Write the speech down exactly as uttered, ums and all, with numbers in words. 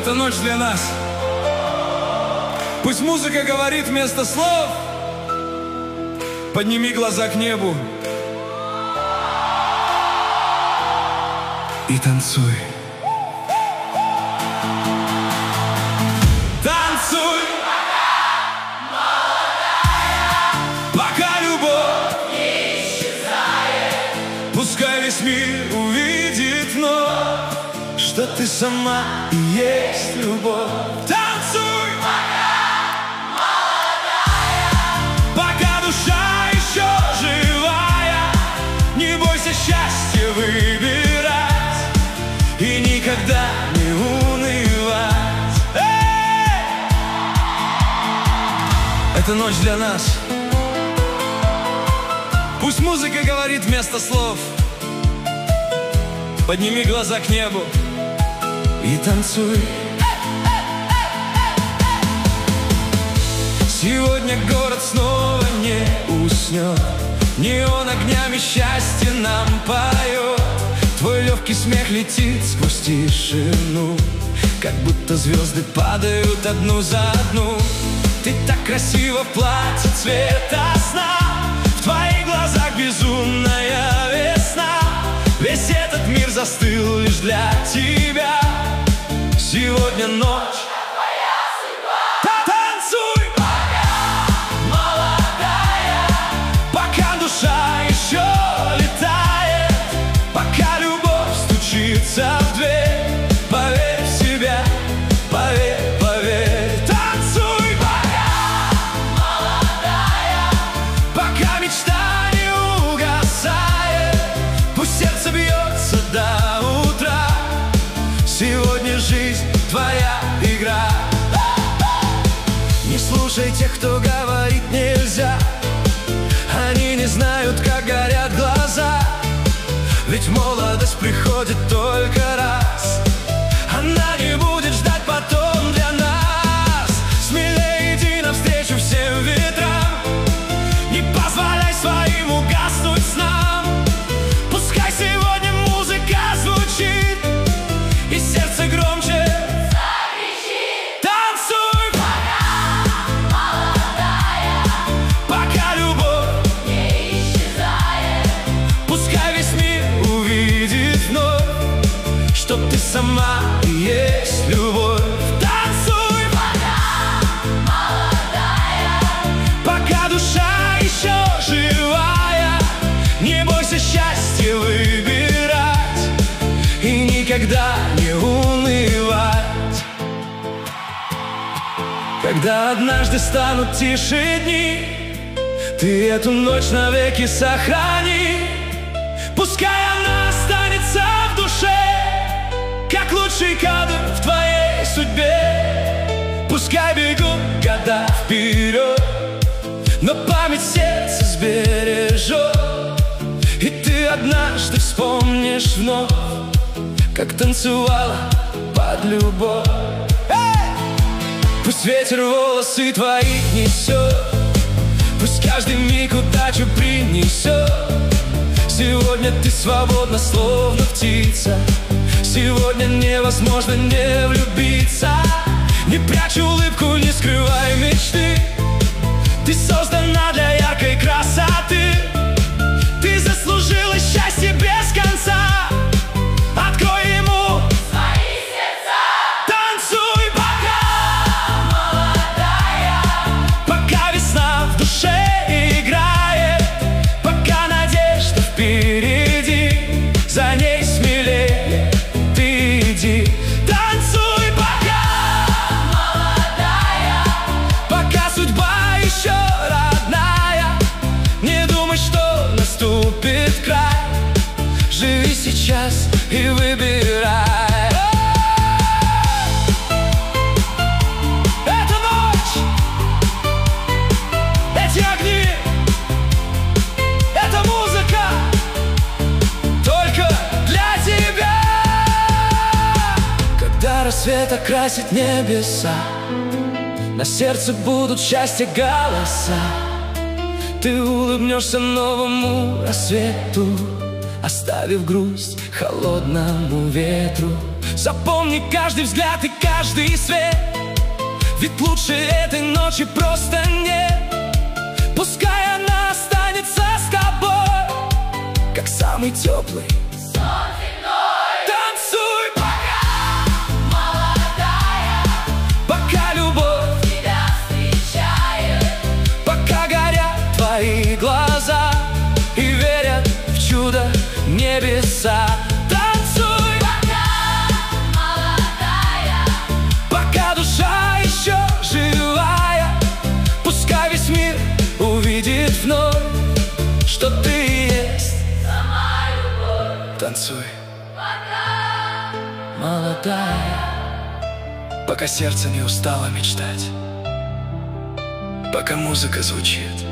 Эта ночь для нас. Пусть музыка говорит вместо слов. Подними глаза к небу и танцуй. Танцуй, пока любовь не исчезает. Пускай весь мир увидит вновь, что ты сама и есть любовь. Танцуй, пока душа еще живая. Не бойся счастья выбирать и никогда не унывать. Эй! Это ночь для нас. Пусть музыка говорит вместо слов. Подними глаза к небу и танцуй. Сегодня город снова не уснет. Неон огнями счастье нам поет. Твой легкий смех летит сквозь тишину, как будто звезды падают одну за одну. Ты так красиво в платье цвета сна. В твоих глазах безумная весна. Весь этот мир застыл лишь для тебя. Сегодня ночь. В дверь, поверь в себя, поверь, поверь. Танцуй, пока молодая, пока мечта не угасает. Пусть сердце бьется до утра. Сегодня жизнь твоя игра. Не слушай тех, кто говорит нельзя. Они не знают, как горят глаза. Ведь молодость приходит только раз. Она не будет ждать потом для нас. Смелее иди навстречу всем ветрам. Не позволяй своим угаснуть снам. Пускай сегодня музыка звучит и сердце громче закричит. Танцуй, пока молодая, пока любовь не исчезает. Пускай весь мир увидит вновь, что ты сама и есть любовь. Танцуй, пока молодая, пока душа еще живая. Не бойся счастья выбирать и никогда не унывать. Когда однажды станут тише дни, ты эту ночь навеки сохрани. Пускай она останется в душе, как лучший кадр в твоей судьбе. Пускай бегут года вперед, но память сердце сбережет. И ты однажды вспомнишь вновь, как танцевала под любовь. Эй! Пусть ветер волосы твои несет, пусть каждый миг удачу принесет. Сегодня ты свободна, словно птица. Сегодня невозможно не влюбиться. Не прячь улыбку, не скрывай мечты. Ты создана для яркой красоты. Ты заслужила счастье без конца. Открой ему свои сердца. Танцуй, пока молодая, пока весна в душе играет, пока надежда впереди, за ней смелее ты иди. Танцуй, пока молодая, пока судьба еще родная. Не думай, что наступит край. Живи сейчас и выбирай. Эта ночь, эти огни, эта музыка только для тебя. Когда рассвет окрасит небеса, на сердце будут счастья голоса. Ты улыбнешься новому рассвету, оставив грусть холодному ветру. Запомни каждый взгляд и каждый свет, ведь лучше этой ночи просто нет. Пускай она останется с тобой, как самый теплый сон земной. Танцуй, пока молодая, пока любовь тебя встречает, пока горят твои глаза и верят в чудо небеса. Танцуй, пока молодая, пока душа еще живая. Пускай весь мир увидит вновь, что ты и есть сама любовь. Танцуй, пока молодая, пока сердце не устало мечтать, пока музыка звучит